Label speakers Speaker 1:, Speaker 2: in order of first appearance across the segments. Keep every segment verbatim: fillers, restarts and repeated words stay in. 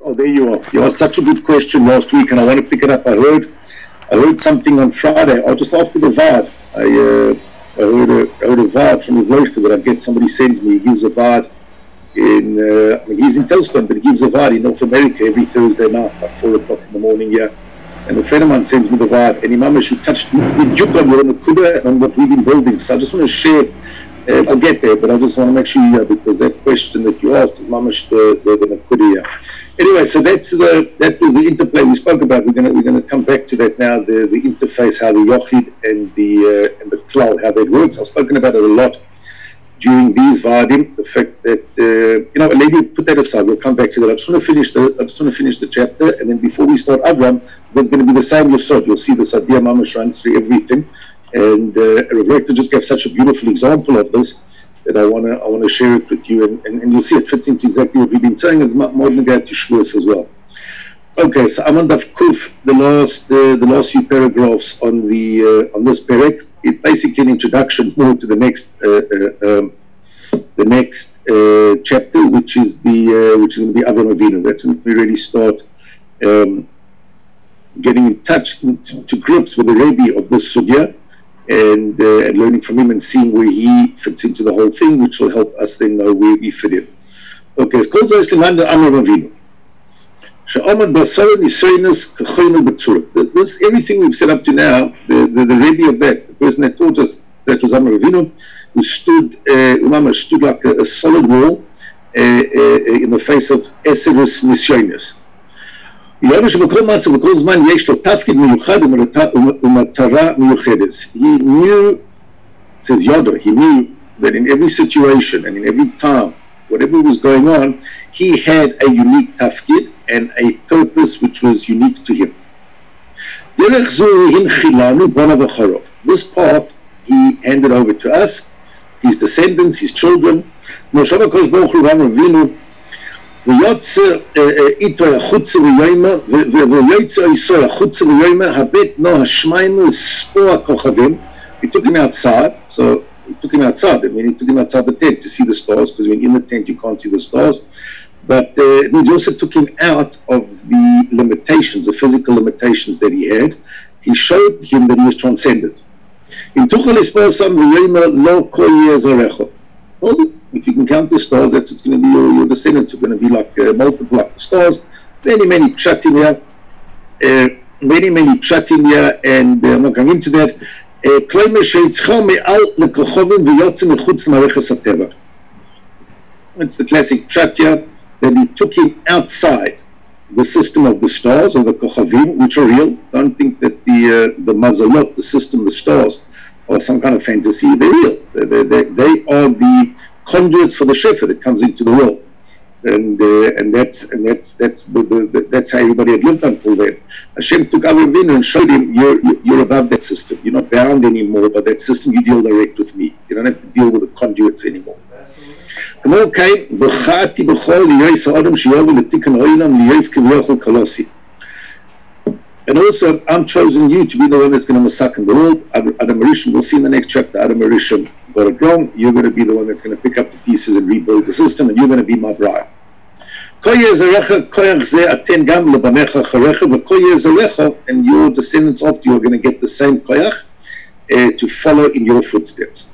Speaker 1: Oh, there you are. You asked such a good question last week, and I want to pick it up. I heard, I heard something on Friday, or just after the V A D. I, uh, I heard a, I heard a V A D from the Vloshka that I get. Somebody sends me. He gives a V A D in. Uh, I mean, he's in Telston, but he gives a V A D in North America every Thursday night, like four o'clock in the morning. Yeah, and a friend of mine sends me the V A D, and Imam, she touched me with Jukon, we're on the Kuda and on what we've been building. So I just want to share. Uh, I'll get there, but I just want to make sure you hear, because that question that you asked is mamash the the, the Nakuda. Anyway, so that's the that was the interplay we spoke about. We're gonna we're gonna come back to that now. The the interface, how the Yochid and the uh, and the Klal, how that works. I've spoken about it a lot during these Vadim. The fact that uh, you know, a lady, put that aside. We'll come back to that. I just want to finish the I just want to finish the chapter, and then before we start Avram, there's going to be the same Yosod. You'll see the Sadia mamash runs through everything. And uh, Rav Rector just gave such a beautiful example of this that I want to I want to share it with you, and, and, and you'll see it fits into exactly what we've been saying. It's more than to Shavuos as well. Okay, so I'm on Daf Kuf, the last uh, the last few paragraphs on the uh, on this perek. It's basically an introduction more to the next uh, uh, um, the next uh, chapter, which is the uh, which is going to be Avram Avinu. That's when we really start um, getting in touch, to, to grips with the Rebbe of this sugya. And, uh, and learning from him and seeing where he fits into the whole thing, which will help us then know where we fit in. Okay, it's called Zayisliman Amar Avinu. She'amad Basar Nisaynus K'choynu B'tzura. This, everything we've set up to now, the, the, the Rebbe of that, the person that taught us that was Amar Avinu, who stood, uh, Umama stood like a, a solid wall uh, uh, in the face of Eserus Nisyaynus. He knew, says Yoda, he knew that in every situation and in every time, whatever was going on, he had a unique tafkid and a purpose which was unique to him. This path he handed over to us, his descendants, his children. ויוצא איתו החוצה ויוימה ויוצא איסו החוצה ויוימה הבית נו השמיינו ספור הכוכבים. He took him outside, so he took him outside. I mean, he took him outside the tent to see the stars, because when in the tent you can't see the stars. But uh, it means he also took him out of the limitations, the physical limitations that he had. He showed him that he was transcendent. In Tuchal Isposam V'yoyma Lo Kol Yezarecho. If you can count the stars, that's what's going to be your, your descendants are going to be like uh, multiply the stars. Many, many pshatim here, uh, many, many pshatim here, and uh, I'm not going into that. It's the classic pshat here, that he took him outside the system of the stars, or the kochavim, which are real. Don't think that the uh, the mazalot, the system, the stars, are some kind of fantasy. They're real. They, they, they, they are the conduits for the shefa that comes into the world, and uh, and that's and that's that's the, the, the, that's how everybody had lived until then. Hashem took Avram Avinu and showed him, you're you're above that system. You're not bound anymore by that system. You deal direct with me. You don't have to deal with the conduits anymore. And also, I'm chosen you to be the one that's going to massacre the world. Adam Arishon, we'll see in the next chapter, Adam Arishon got it wrong. You're going to be the one that's going to pick up the pieces and rebuild the system, and you're going to be my bride. And your descendants after you are going to get the same koyach uh, to follow in your footsteps.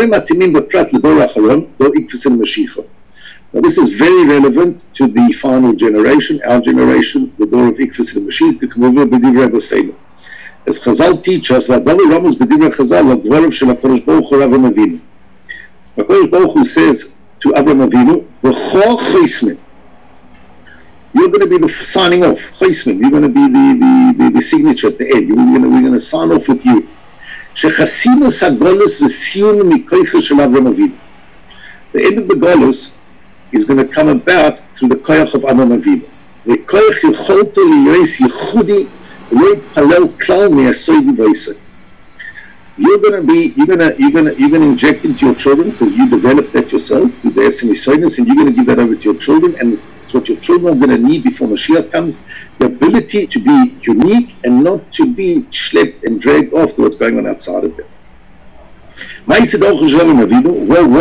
Speaker 1: Now this is very relevant to the final generation, our generation, the door of Ikfus and Mashiach. As Chazal teach us, V'adavu Ramos b'divrei Chazal, V'dvarav shel HaKadosh Baruch Hu Avram Avinu. HaKadosh Baruch Hu says to Avram Avinu, V'cho choismen. You're going to be the signing off, choismen. You're going to be the, the, the, the signature at the end. You're going to, we're going to sign off with you. Shechasimus HaGolus v'siyun mikoicha shel Avram Avinu. The end of the Golus is going to come about through the koyach of Avram Avinu. The koyach yicholto liyois yichudi loit palel klal me'asoy v'voisoi. You're going to be, you're going to, you're going to, you're going to inject into your children, because you developed that yourself through the Eseni Soynus, and you're going to give that over to your children, and it's what your children are going to need before Mashiach comes, the ability to be unique and not to be schlepped and dragged off to what's going on outside of them. Where was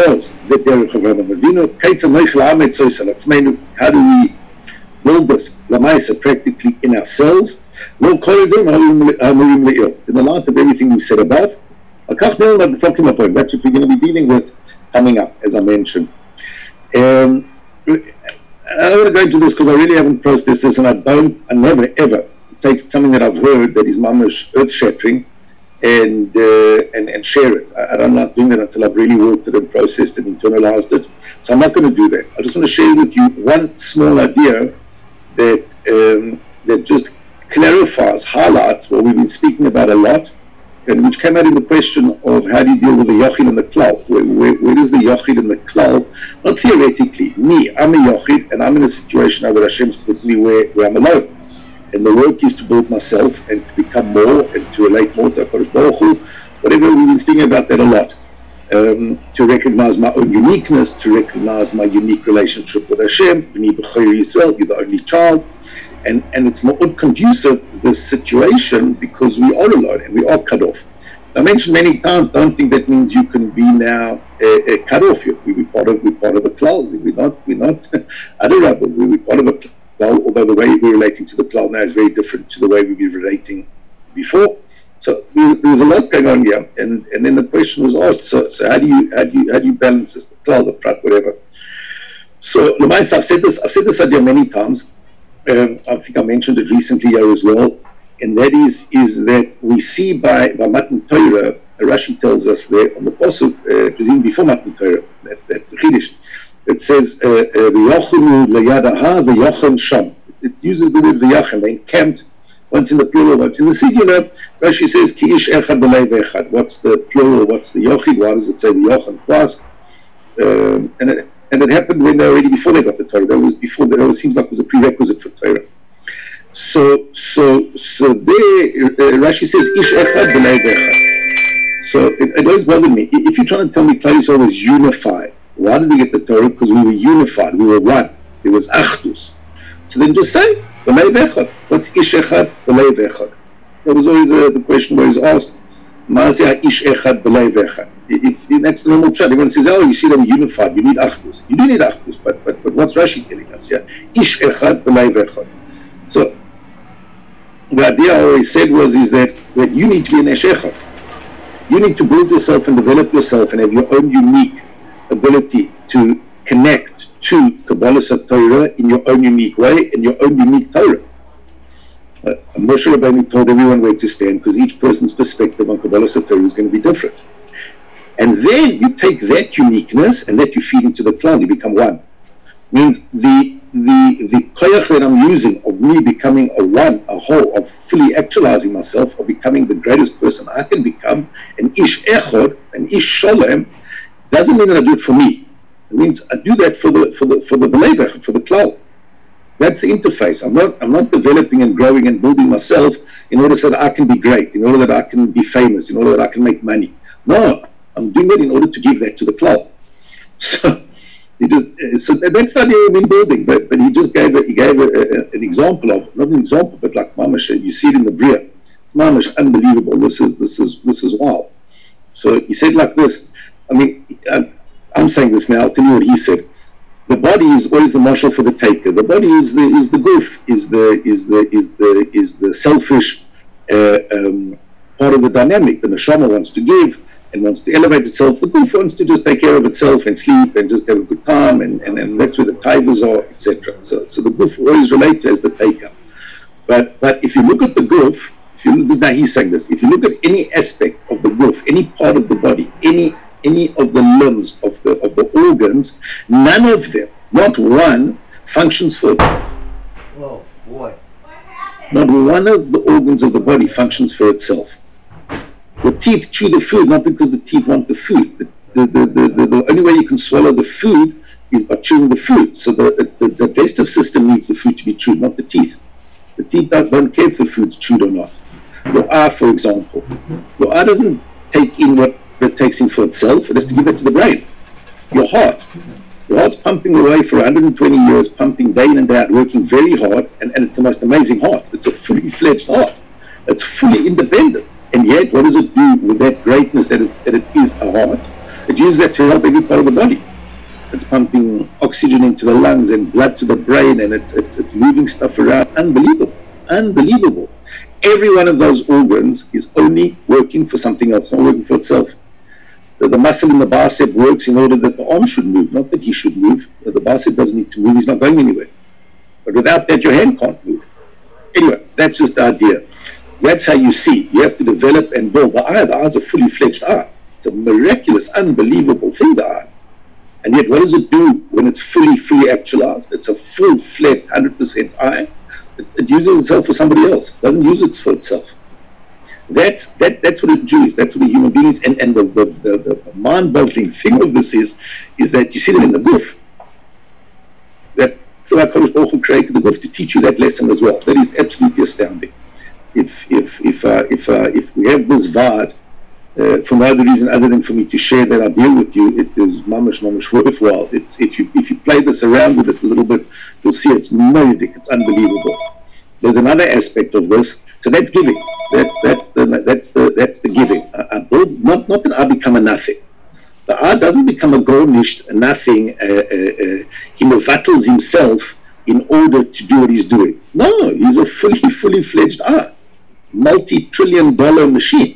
Speaker 1: the Derech of Avram Avinu? How do we build this? Lamaisa, practically in ourselves. No corridor, in the light of everything we've said above. That's what we're going to be dealing with coming up, as I mentioned. Um, I don't want to go into this because I really haven't processed this, and I don't, I never ever take something that I've heard that is mamash earth-shattering and, uh, and and share it. I, I don't like doing that until I've really worked it and processed and internalized it. So I'm not going to do that. I just want to share with you one small idea that um, that just clarifies, highlights what we've been speaking about a lot, and which came out in the question of how do you deal with the Yochid and the Klal? Where, where, where is the Yochid and the Klal? Not theoretically. Me, I'm a Yochid, and I'm in a situation now that Hashem's put me where, where I'm alone. And the work is to build myself and to become more and to relate more to HaKadosh Baruch Hu. Whatever, we've been speaking about that a lot. Um, to recognize my own uniqueness, to recognize my unique relationship with Hashem. B'ni B'chayr Yisrael, you're the only child. And, and it's more conducive, this situation, because we are alone and we are cut off. I mentioned many times, don't think that means you can be now uh, uh, cut off. We, we're part of, we're part of a cloud. We're not, we're not adorable. We're part of a cloud, although the way we're relating to the cloud now is very different to the way we were relating before. So there, there's a lot going on here. And, and then the question was asked, so, so how do you, how do you, how do you balance this, the cloud, the prat, whatever. So, Lamais, I've said this, I've said this idea many times. Um, I think I mentioned it recently here as well, and that is is that we see by, by Matan Torah, Rashi tells us there on the Pasuk, uh, presumably before Matan Torah, that, that's the Chiddush, it says, V'yochenu leyadaha v'yochen sham. It uses the word v'yachem, they encamped, once in the plural, once in the singular. Rashi says, Ki ish echad b'lei v'echad. What's the plural, what's the yochid, why does it say v'yochen twice? Um, and it, And it happened when they already before they got the Torah. That was before that. It seems like it was a prerequisite for Torah. So, so, so there, uh, Rashi says, "Ish echad b'lei echad." So it, it always bothered me. If you're trying to tell me Klal Yisrael was unified, why did we get the Torah? Because we were unified. We were one. There was achdus. So then just say b'lei echad. What's ish echad b'lei echad? That was always uh, the question was asked. Ma'aseh ish echad b'lei echad. If, if that's the normal trend, everyone says, "Oh, you see them unified. You need achdus. You do need achdus." But but but what's Rashi telling us here? Ish echad b'lei echad. So the idea I always said was is that that you need to be an ish echad. You need to build yourself and develop yourself and have your own unique ability to connect to Kabbalah Torah in your own unique way, in your own unique Torah. Uh, Moshe Rabbeinu told everyone where to stand because each person's perspective on Kabbalah Torah is going to be different. And then you take that uniqueness and that you feed into the cloud, you become one. Means the the the koyach that I'm using of me becoming a one, a whole, of fully actualizing myself, of becoming the greatest person I can become, an ish echod, an ish sholem, doesn't mean that I do it for me. It means I do that for the for the for the believers, for the cloud. That's the interface. I'm not I'm not developing and growing and building myself in order so that I can be great, in order that I can be famous, in order that I can make money. No, I'm doing it in order to give that to the cloud. So he just so that's the idea we've been building. But but he just gave a, he gave a, a, an example of not an example, but like Mamash, you see it in the Bria. It's Mamash, unbelievable. This is this is this is wild. So he said like this. I mean, I'm, I'm saying this now. I'll tell you what he said. The body is always the marshal for the taker. The body is the is the goof, is the is the is the is the selfish uh, um, part of the dynamic. The neshama wants to give and wants to elevate itself. The goof wants to just take care of itself and sleep and just have a good time, and, and, and that's where the tigers are, et cetera. So so the goof always relate to as the taker. But but if you look at the goof, if you this now he's saying this. If you look at any aspect of the goof, any part of the body, any any of the limbs of the of the organs, none of them, not one, functions for
Speaker 2: Whoa, boy.
Speaker 1: not one of the organs of the body functions for itself. The teeth chew the food not because the teeth want the food. The, the, the, the, the, the only way you can swallow the food is by chewing the food. So the, the, the digestive system needs the food to be chewed, not the teeth. The teeth don't, don't care if the food's chewed or not. Your eye, for example. Your eye doesn't take in what it takes in for itself. It has to give it to the brain. Your heart. Your heart's pumping away for one hundred twenty years, pumping day in and day out, working very hard, and, and it's the most amazing heart. It's a fully fledged heart. It's fully independent. And yet, what does it do with that greatness that it, that it is a heart? It uses that to help every part of the body. It's pumping oxygen into the lungs and blood to the brain, and it's, it's, it's moving stuff around. Unbelievable. Unbelievable. Every one of those organs is only working for something else, not working for itself. The, the muscle in the bicep works in order that the arm should move, not that he should move. The bicep doesn't need to move, he's not going anywhere. But without that, your hand can't move. Anyway, that's just the idea. That's how you see. You have to develop and build. The eye, the eye is a fully fledged eye. It's a miraculous, unbelievable thing, the eye. And yet, what does it do when it's fully, fully actualized? It's a full-fledged, one hundred percent eye. It, it uses itself for somebody else. It doesn't use it for itself. That's that. That's what a Jew is. That's what a human being is. And, and the, the, the, the mind-boggling thing of this is, is that you see that in the Guf. That so HaKadosh Baruch Hu created the Guf to teach you that lesson as well. That is absolutely astounding. If if if uh, if uh, if we have this Vard, Uh, for no other reason other than for me to share that idea with you, it is mamash mamash worthwhile. It's if you if you play this around with it a little bit, you'll see it's meridic. It's unbelievable. There's another aspect of this. So that's giving. That's that's the that's the that's the giving. I, I build, not not that I become a nothing. The I doesn't become a gornished a nothing. Uh, uh, uh, he mevattles himself in order to do what he's doing. No, he's a fully fully fledged I, multi-trillion dollar machine.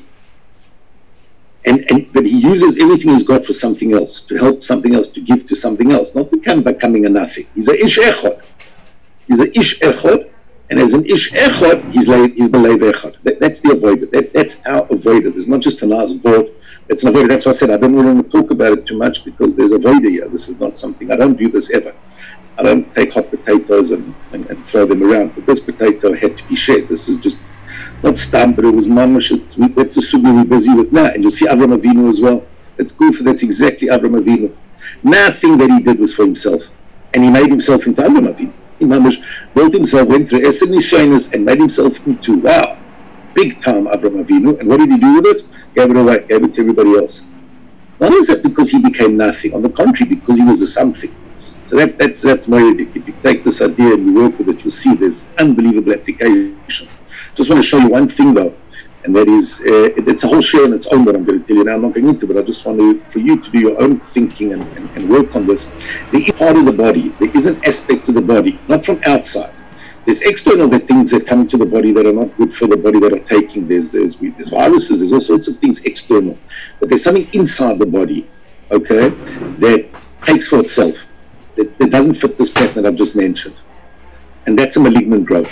Speaker 1: And, and but he uses everything he's got for something else, to help something else, to give to something else, not become becoming a nothing. He's a ish echad. He's a ish echad, and as an ish echad, he's like he's the leiv echad. That, that's the avoided. That, that's our avoided. It's not just a nice board. It's an avoided. That's why I said I don't want to talk about it too much because there's a void here. This is not something. I don't do this ever. I don't take hot potatoes and, and, and throw them around. But this potato had to be shared. This is just. Not stam, but it was mamash. That's the sugar we're busy with now. And you'll see Avram Avinu as well. That's good for that's exactly Avram Avinu. Nothing that he did was for himself. And he made himself into Avram Avinu. He mamash built himself, went through Esed Nishanis and made himself into, wow, big time Avram Avinu. And what did he do with it? Gave it away, gave it to everybody else. Not is that because he became nothing. On the contrary, because he was a something. So that, that's that's meridic. If you take this idea and you work with it, you'll see there's unbelievable applications. Just want to show you one thing though, and that is, uh, it's a whole share on its own that I'm going to tell you now. I'm not going into, but I just want to, for you to do your own thinking and, and, and work on this. The part of the body, there is an aspect to the body, not from outside. There's external the things that come into the body that are not good for the body that are taking. There's there's there's viruses. There's all sorts of things external, but there's something inside the body, okay, that takes for itself. That, that doesn't fit this pattern that I've just mentioned, and that's a malignant growth.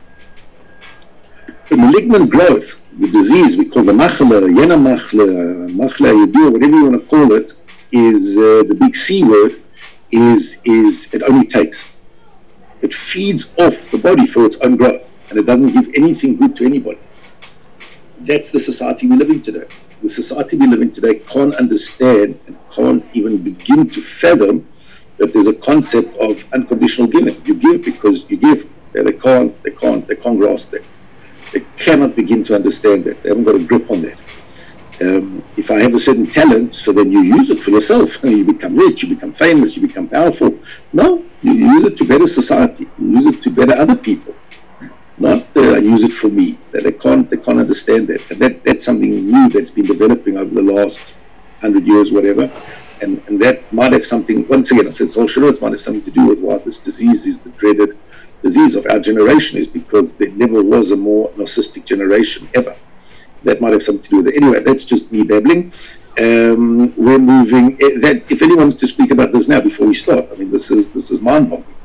Speaker 1: The malignant growth, the disease we call the machla, yena machla, machla yadur, whatever you want to call it, is uh, the big C word. Is is it only takes? It feeds off the body for its own growth, and it doesn't give anything good to anybody. That's the society we live in today. The society we live in today can't understand and can't even begin to fathom that there's a concept of unconditional giving. You give because you give. They can't, they can't, they can't grasp that. They cannot begin to understand that. They haven't got a grip on that. Um, if I have a certain talent, so then you use it for yourself. You become rich, you become famous, you become powerful. No, you use it to better society. You use it to better other people. Not uh, use it for me. They can't, they can't understand that. And that, that's something new that's been developing over the last hundred years, whatever. And, and that might have something, once again, I said social, it might have something to do with why this disease is the dreaded disease of our generation, is because there never was a more narcissistic generation ever. That might have something to do with it. Anyway, that's just me babbling. Um, we're moving. That, if anyone wants to speak about this now before we start, I mean, this is this is mind-boggling.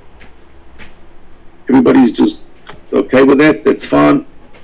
Speaker 1: Everybody's just okay with that. That's fine.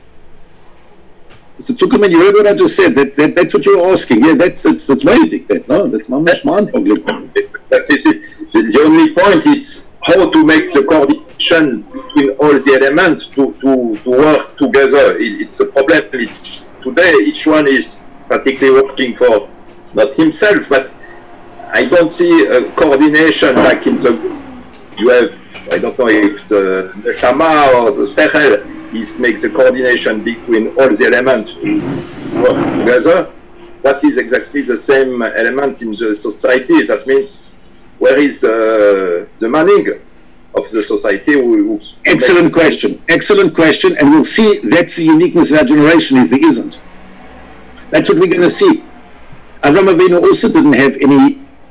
Speaker 1: Mister Zuckerman, you heard what I just said. That, that that's what you're asking. Yeah, that's that's that's very that. No, that's that's mind-boggling.
Speaker 3: That is it. The, the only point is how to make the coordination between all the elements to, to, to work together. It, it's a problem. It's, today, each one is practically working for not himself, but I don't see a coordination like in the, you have, I don't know if the Neshama or the Sechel is makes a coordination between all the elements to work together. What is exactly the same element in the society? That means, where is uh, the manning of the society? Who, who
Speaker 1: Excellent question. Excellent question. And we'll see that's the uniqueness of our generation, is there isn't. That's what we're going to see. Avram Avinu also didn't have any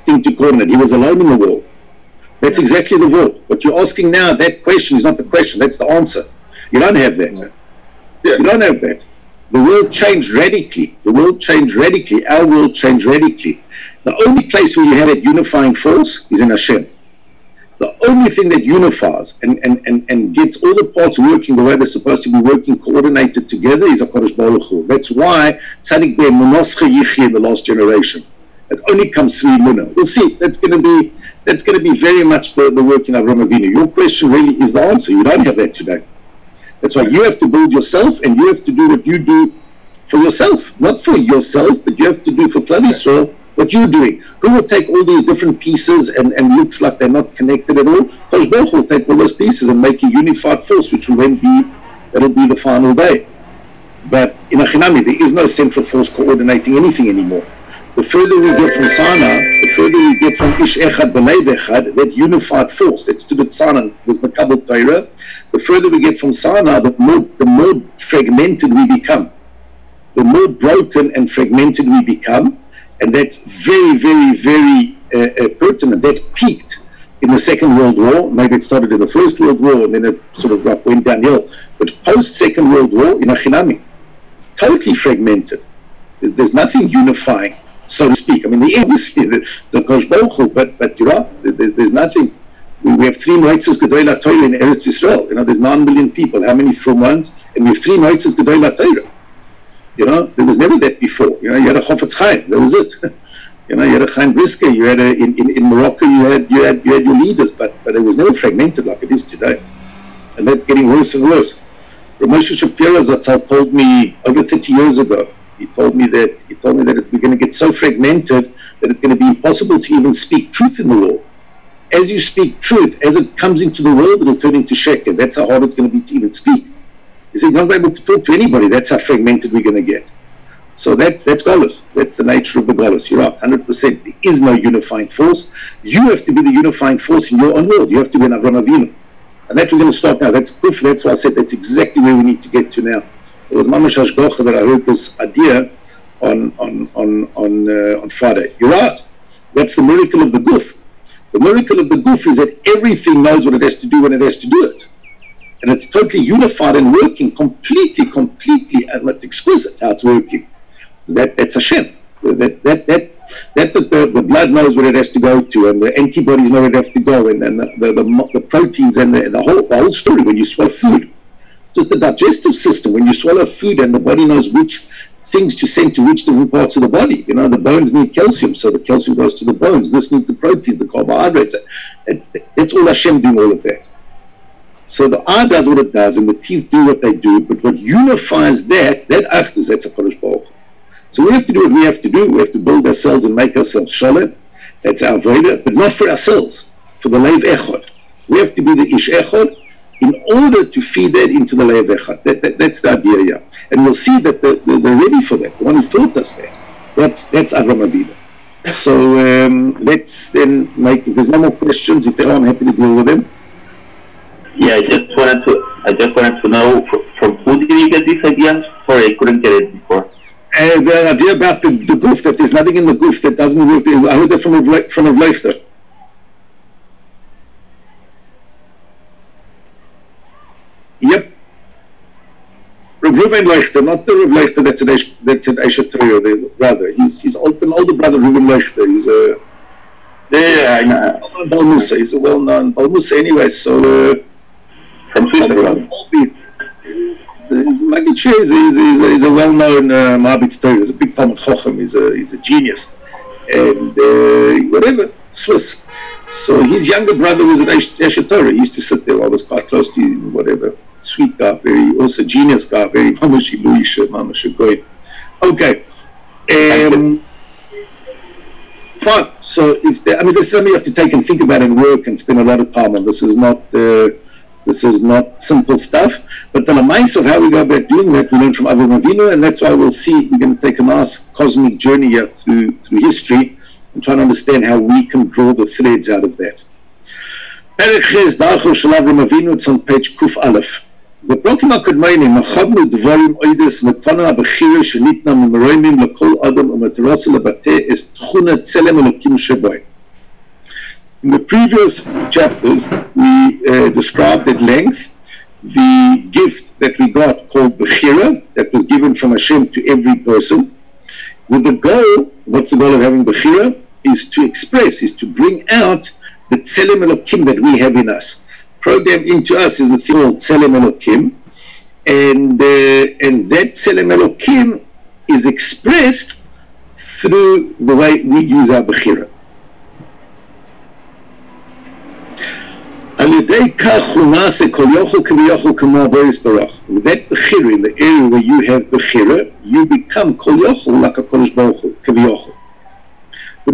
Speaker 1: thing to coordinate. He was alone in the world. That's exactly the world. What you're asking now, that question is not the question, that's the answer. You don't have that. You don't have that. The world changed radically. The world changed radically. Our world changed radically. The only place where you have that unifying force is in Hashem. The only thing that unifies and, and, and, and gets all the parts working the way they're supposed to be working, coordinated together, is HaKadosh Baruch Hu. That's why Tzaddik Ben Munoscha Yichye in the last generation. It only comes through Emunah. We'll see. That's going to be that's going to be very much the, the working of Avraham Avinu. Your question really is the answer. You don't have that today. That's why you have to build yourself, and you have to do what you do for yourself, not for yourself, but you have to do for Klal Yisrael what you're doing. Who will take all these different pieces and, and looks like they're not connected at all? Kosh Baruch will take all those pieces and make a unified force, which will then be, that'll be the final day. But in Achinami, there is no central force coordinating anything anymore. The further we get from Sana, the further we get from Ish Echad B'Leiv Echad, that unified force, that stood at Sana, was Makabel Torah, the further we get from Sana, the more, the more fragmented we become. The more broken and fragmented we become, and that's very, very, very uh, uh, pertinent. That peaked in the Second World War. Maybe it started in the First World War, and then it sort of like went downhill. But post-Second World War, in Achinami, totally fragmented. There's, there's nothing unifying, so to speak. I mean, the obviously the, the Kosh Baruch Hu, but but you know, there, there's nothing. We, we have three Moitzes Gedolei LaTorah in Eretz Yisrael. You know, there's nine million people. How many from ones? And we have three Moitzes Gedolei LaTorah. You know, there was never that before. You know, you had a Chofetz Chaim. That was it. You know, you had a Chaim Brisker. You had a in, in, in Morocco. You had you had you had your leaders, but but it was never fragmented like it is today, and that's getting worse and worse. Rav Moshe Shapiro Zatzal told me over thirty years ago. He told me that he told me that we're going to get so fragmented that it's going to be impossible to even speak truth in the world. As you speak truth, as it comes into the world, it'll turn into sheker. That's how hard it's going to be to even speak. He said, you're not able to talk to anybody. That's how fragmented we're going to get. So that's that's Golus. That's the nature of the Golus. You're right, one hundred percent. There is no unifying force. You have to be the unifying force in your own world. You have to be an Avraham Avinu. And that we're going to start now. That's proof. That's why I said that's exactly where we need to get to now. It was Mamash Hashgocha that I heard this idea on on on on, uh, on Friday. You're right. That's the miracle of the Guf. The miracle of the Guf is that everything knows what it has to do when it has to do it. And it's totally unified and working completely, completely, and it's exquisite how it's working. That that's Hashem. That that that that the, the, the blood knows where it has to go to, and the antibodies know where they have to go, and then the the, the, the proteins and the, the whole the whole story when you swallow food. Just the digestive system, when you swallow food and the body knows which things to send to which different parts of the body. You know, the bones need calcium, so the calcium goes to the bones. This needs the protein, the carbohydrates. That's that's all Hashem doing all of that. So the eye does what it does, and the teeth do what they do, but what unifies that, that achdus, that's a Kodesh Baruch. So we have to do what we have to do. We have to build ourselves and make ourselves shalom. That's our avodah, but not for ourselves, for the Leiv Echad. We have to be the Ish Echad in order to feed that into the Leiv Echad. That, that, that's the idea here. And we'll see that they're, they're ready for that. The one who taught us that. That's, that's Avraham Avinu. So um, let's then make, if there's no more questions, if there are, I'm happy to deal with them.
Speaker 4: Yeah, I just wanted to. I just wanted to know from, from who did you get these ideas? Sorry, I couldn't get it before.
Speaker 1: Uh, the idea about the, the goof, that there's nothing in the goof that doesn't work. I heard that from a from a Vleichter. Yep. Rav Reuven Leichter, not the Rav Leichter that's an Eish, that's an Eshet Torah, the brother. He's he's old, an older brother, Reuven Leichter. He's a
Speaker 4: yeah, I know.
Speaker 1: Bal Musa. He's a well-known Bal Musa anyway. So. Uh,
Speaker 4: From Switzerland.
Speaker 1: He's a Maggid Sheh, he's, he's, he's, he's a well-known uh, Ma'abit Torah. He's a big Talmud Chacham. He's a he's a genius, and uh, whatever, Swiss. So his younger brother was an Eshet Torah. He used to sit there. I was quite close to him. Whatever, sweet guy, very also genius guy, very mamash Luish, mamash Goy. Okay. Um, fine. So if there, I mean, this is something you have to take and think about and work and spend a lot of time on. This is not. Uh, This is not simple stuff, but the mice of how we go about doing that, we learn from Avraham Avinu, and that's why we'll see, we're going to take a nice cosmic journey here through, through history and try to understand how we can draw the threads out of that. Perek Ches Darcho Shel Avraham Avinu, it's on page Kuf Aleph. בפרקים הקודמים, מחבנו דברים אוידס מתנה הבחירה שניתנה ממרומים לכל אדם ומטרסו לבטא את תכונת צלם אלוקים שבוי. In the previous chapters, we uh, described at length the gift that we got called Bechira, that was given from Hashem to every person. With the goal, what's the goal of having Bechira? Is to express, is to bring out the Tselem Elokim that we have in us. Programmed into us is the thing called Tselem Elokim, and, uh, and that Tselem Elokim is expressed through the way we use our Bechira. With that Bechira, in the area where you have Bechira, you become Kol Yochel like a Kodesh Baruch Hu, K'viyochel. In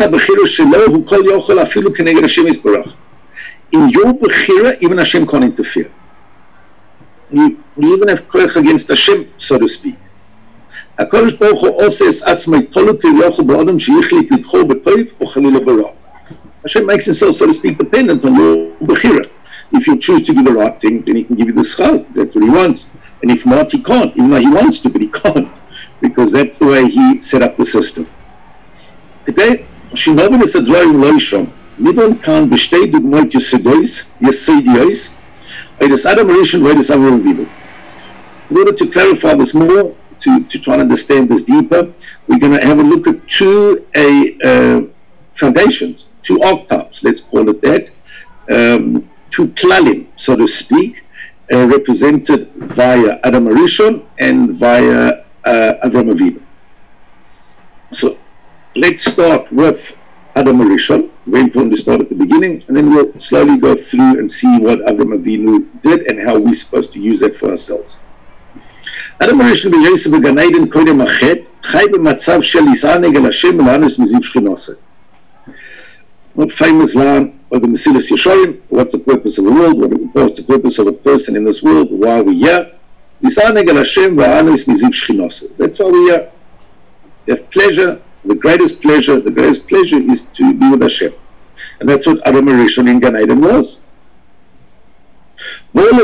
Speaker 1: your Bechira, even Hashem can't interfere. You, you even have koach against Hashem, so to speak. HaKadosh Baruch Hu also says, Atzmai tolu k'viyochel ba'adam sheyichlit libcho b'toiv o chalila b'ra. Hashem makes himself, so to speak, dependent on your Bechira. If you choose to do the right thing, then he can give you the schal. That's what he wants. And if not, he can't. Even though he wants to, but he can't. Because that's the way he set up the system. Today, Shinoben is a drawing loisham. Nidon kan b'shtei dugmoit yesedois, yesedios, oidus Adam Rishon, oidus Avraham Avinu. In order to clarify this more, to, to try and understand this deeper, we're going to have a look at two a, uh, foundations, two archetypes, let's call it that, um, two klalim, so to speak, uh, represented via Adam Rishon and via uh, Avraham Avinu. So let's start with Adam Rishon, very important to start at the beginning, and then we'll slowly go through and see what Avraham Avinu did and how we're supposed to use that for ourselves. Adam Rishon b'Yosef b'Gan Eden kodem achet, chai b'matzav shel yis'aneg el Hashem v'lanos miziv shchinoseh. What famous line of the Mesilas Yesharim, what's the purpose of the world, what's the purpose of a person in this world, why are we here? Yis'aneg el Hashem v'lanos miziv shchinoseh. That's why we're here. You have pleasure. The greatest pleasure, the greatest pleasure is to be with Hashem. And that's what Adam Rishon in Gan Eden was. There,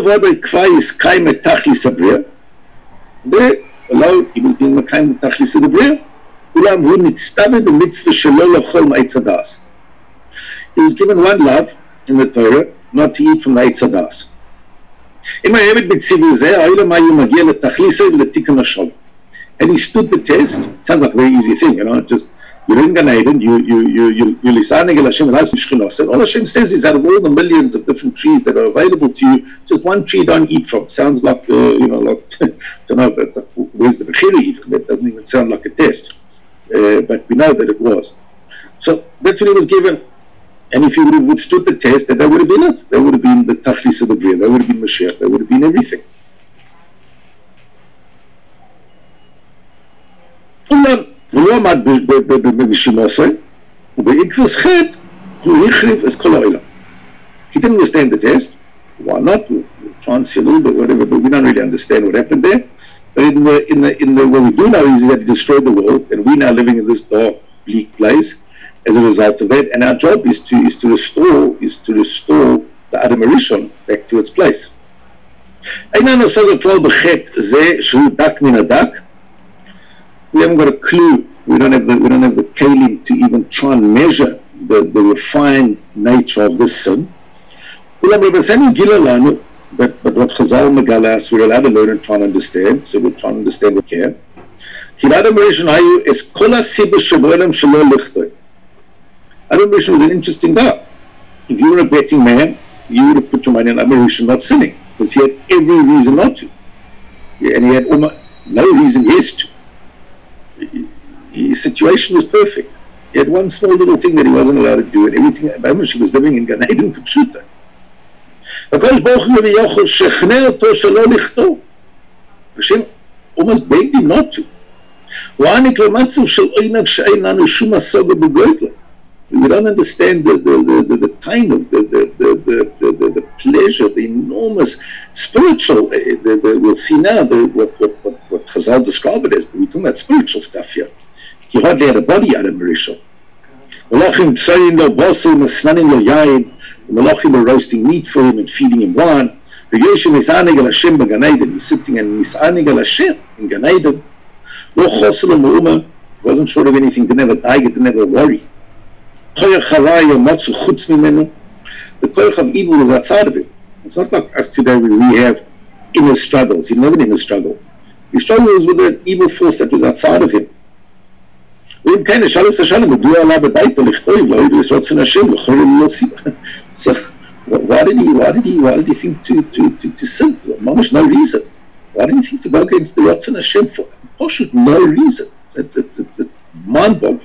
Speaker 1: alone, he was being Mekayim the Tachlis of the Bria. He was given one love in the Torah, not to eat from the Eitz Hadas. And he stood the test. It sounds like a very easy thing, you know, just, you're in Gan Eden, you, you, you, you, you lisaneg el Hashem, and all Hashem says is, out of all the millions of different trees that are available to you, just one tree don't eat from. Sounds like, uh, you know, like, I don't know, that's like, where's the Bechira even? That doesn't even sound like a test. Uh, but we know that it was. So that's what he was given. And if he would have withstood the test, then that would have been it. That would have been the Tachlis of the Bria, that would have been Mashiach, that would have been everything. ולא עמד בשימוסי, ובעקבוס חטא הוא החריב את כל העולם. He didn't understand the test. Why not? We'll try and see a little bit, whatever, but we don't really understand what happened there. But in the, in the, in the, what we do know is that he destroyed the world, and we're now living in this dark, bleak place as a result of that. And our job is to is to restore is to restore the Adam Rishon back to its place. איננו סוד הכלל בחטא זה שהוא דק מן הדק. We haven't got a clue. We don't have the we don't have the kalim to even try and measure the, the refined nature of this sin. But, but what Chazal Megala us, we're allowed to learn and try and understand. So we'll try and understand what we can. Adam Rishon was an interesting guy. If you were a betting man, you would have put your money on Adam Rishon not sinning, because he had every reason not to, yeah, and he had almost no reason yes to. His situation was perfect. He had one small little thing that he wasn't allowed to do, and everything about which he was living in Gan Eden Kipshuta. Hashem almost begged him not to. We don't understand the the the, the, the time of the the, the, the, the the pleasure, the enormous spiritual. The, the, we'll see now the, what what what what Chazal described it as, but we're talking about spiritual stuff here. He hardly had a body out of Rishon. Malachim tsayin lo basel masnanim lo yayin. The Malachim were roasting meat for him and feeding him wine. The Yoshem misaneg el Hashem b'Gan Eden. He's sitting and misaneg el Hashem in Gan Eden. Lo chosel me'uma. Wasn't short of anything. Didn't have a tiger. Didn't have a worry. koyach harai matzu chutz mimenu. The koyach of evil is outside of him. It's not like us today where we have inner struggles. He never inner struggle. He struggles with an evil force that was outside of him. So why did he why did he why did he think to to to, to sin? Mamish, no reason. Why did he think to go against the Ratzon Hashem for Poshut? No reason. It's it's it's, it's mind-boggling.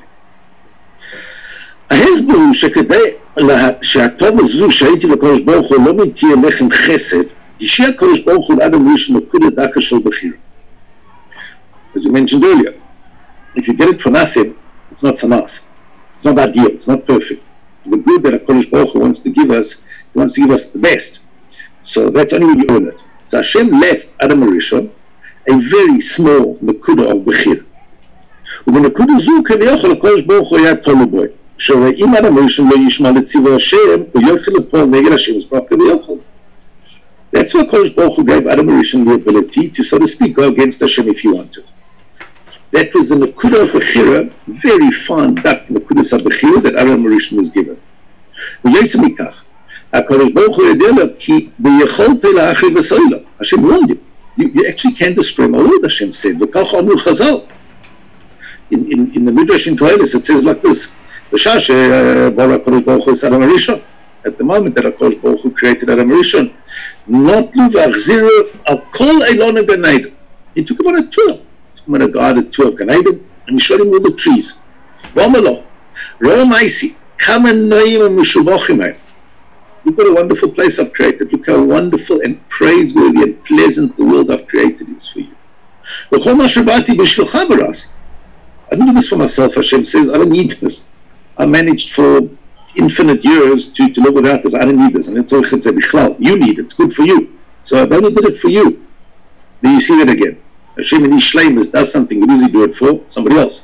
Speaker 1: ההסבר שכדי שהטוב הזו שהייתי לקדוש ברוך הוא לא מתהיה לחם חסד, תשאיר הקדוש ברוך הוא לאדם ראשון נקודה דקה של בחיר. As you mentioned earlier, if you get it for nothing, it's not sanas. It's not ideal. It's not perfect. The good that HaKadosh Baruch Hu wants to give us, He wants to give us the best. So that's only when you earn it. So Hashem left Adam HaRishon a very small nekuda of bechir. ובנקודה זו כביכול הקדוש ברוך הוא היה תלוי בו. שאם אדם ראשון לא ישמע לציווי השם, הוא יוכל לפעול נגד השם יזבח כביכול. That's why HaKadosh Baruch Hu gave Adam HaRishon the ability to, so to speak, go against Hashem if he wanted. That was the Nekuda of Bechira, very fine duck Nekuda of Bechira that Adam HaRishon was given. ויעשה מכך, הקדוש ברוך הוא יודע לו, כי ביכולת להחריב הסוילם. Hashem warned him. You, you actually can destroy my world, Hashem said. וכך אמרו חז"ל. In, in, in the Midrash in Koheles, it says like this: בשעה שבורא הקדוש ברוך הוא את אדם הראשון, at the moment that HaKadosh Baruch Hu created Adam HaRishon, נטלו והחזירו על כל אילון גן עדן. He took him on a tour. He took him on a guided tour of Gan Eden, and he showed him all the trees. ואומר לו, ראו מייסי, כמה נעים ומשובחים הם. Look what a wonderful place I've created. Look how wonderful and praiseworthy and pleasant the world I've created is for you. וכל מה שבאתי בשבילך בראסי. I don't do this for myself, Hashem says. I don't need this. I managed for infinite years to, to live without this. I don't need this. And it's all you need it. It's good for you. So I only did it for you. Then you see that again. Hashem in his shleimus does something. Who does he do it for? Somebody else.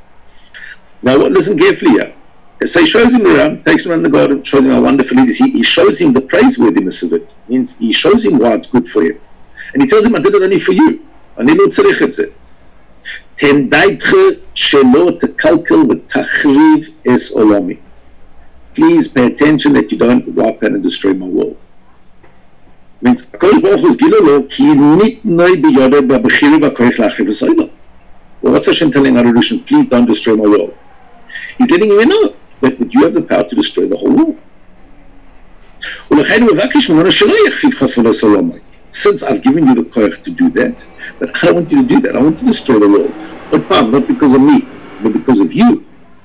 Speaker 1: Now listen carefully here. So he shows him around, takes him around the garden, shows him how wonderful it is. He, he shows him the praiseworthiness of it. Means he shows him why it's good for him. And he tells him, I did it only for you. אני לא צריך את זה. תנדייתך שלא תקלקל ותחריב את עולמי. Please pay attention that you don't wipe out and destroy my world. Means, HaKadosh Baruch Hu גילה לו, כי ניתנוי ביודו בבחירה והכוח להחריב את עולמי. Well, what's Hashem telling Adam HaRishon? Please don't destroy my world. He's letting him know that, that you have the power to destroy the whole world. ולכן הוא מבקש ממנו שלא יחריב חס וחלילה עולמי. Since I've given you the koach to do that, but I don't want you to do that. I want you to destroy the world. But Pam, not because of me, but because of you.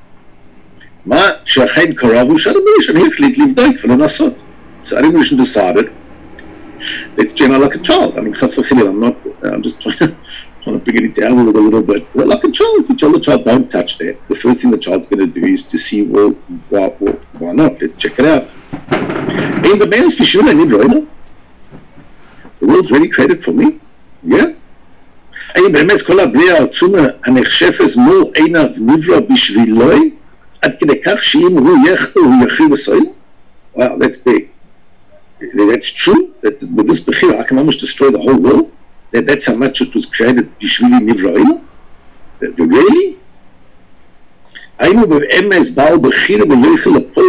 Speaker 1: מה שאכן קרה הוא שאדם HaRishon החליט לבדוק ולא לעשות. So Adam HaRishon decided, let's train her like a child. I mean, chas v'chilil, I'm not, I'm just trying to, trying to bring it into our world a little bit. Well, like a child, you tell the child, don't touch that. The first thing the child's going to do is to see, well, why, why not? Let's check it out. In the man's fishul and nivroina. The world's really created for me. Yeah? האם באמת כל הבריאה העצומה הנחשפת מול עיניו נברא בשבילוי עד כדי כך שאם הוא יחטא הוא יחריב הסויל? Wow, that's big. That's true? That with this bechira I can almost destroy the whole world? That, that's how much it was created בשבילי נברא? Really? היינו באמס בעל בחירה ויוכל לפול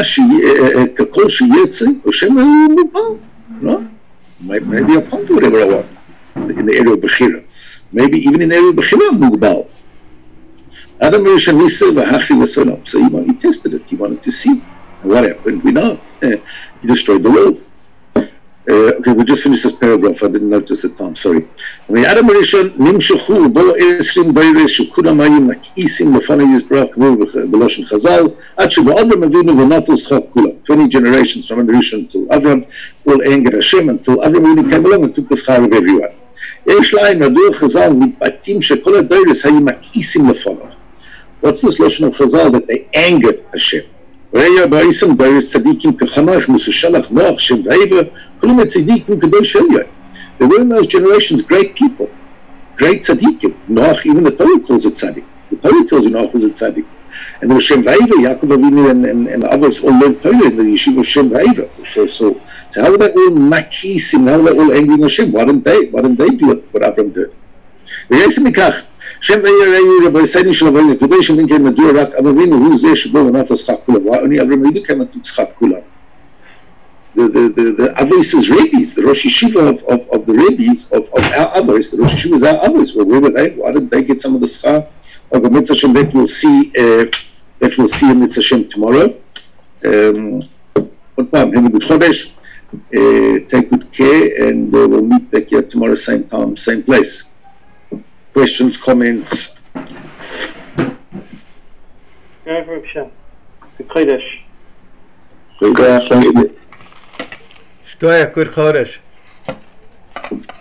Speaker 1: ככל שיצא או שמא הוא מופל? No? Maybe I can't do whatever I want in the, in the area of Bechira. Maybe even in the area of Bechira I'm Mugbal. Adam HaRishon Nisa v'Hachri v'Solam. So he, he tested it, he wanted to see. And what happened? We know. Uh, he destroyed the world. Uh, okay, we just finished this paragraph. I didn't notice the time, sorry. Adam HaRishon nimshechu bo esrim doires shekulam hayim makisim lefana yizbrach b'loshen Chazal ad shebo Avram Avinu v'natul schok kulam. Twenty generations from Adam HaRishon until Avram, all angered Hashem until Avram Avinu came along and took the schar of everyone. יש להם מדוע חז"ל מתבטאים שכל הדורות היו מקיסים לפניו. What's this lashon of Chazal that they angered Hashem? והיה בעיסם דורות צדיקים כחנוך מסושלח נוח שם ועבר כלום הצדיקים קדוש עליון. There were in those generations great people, great tzaddikim. Noach, even the Torah calls it tzaddik. The Torah tells you Noach was a tzaddik. And there was Shem Va'eva, Yaakov Avinu and, and, and others all learned Torah in the yeshiva of Shem Va'eva. So, so, so how were they all makisim? How were they all angry on Hashem? Why didn't they? Why didn't they do what, what Avram did? ויעשה מכך, שם ויראו רבי סייני של אבי כדי שמינכם מדוע רק אבינו הוא זה שבו ונתן שכח כולם. ואני אברהם ידעו כמה תשכח כולם. The, the, the, the Avos' rabbis, the Rosh Yeshiva of, of, of the rabbis, of, of our Avos, the Rosh Yeshiva is our Avos. Well, where were they? Why didn't they get some of the schar of the Mitzvah Hashem that we'll see, uh, that we'll see in Mitzvah Hashem tomorrow? Um, have a good Chodesh, uh, take good care, and uh, we'll meet back here tomorrow, same time, same place. Questions, comments?
Speaker 5: Good Chodesh.
Speaker 1: Good Chodesh.
Speaker 2: Good Chodesh.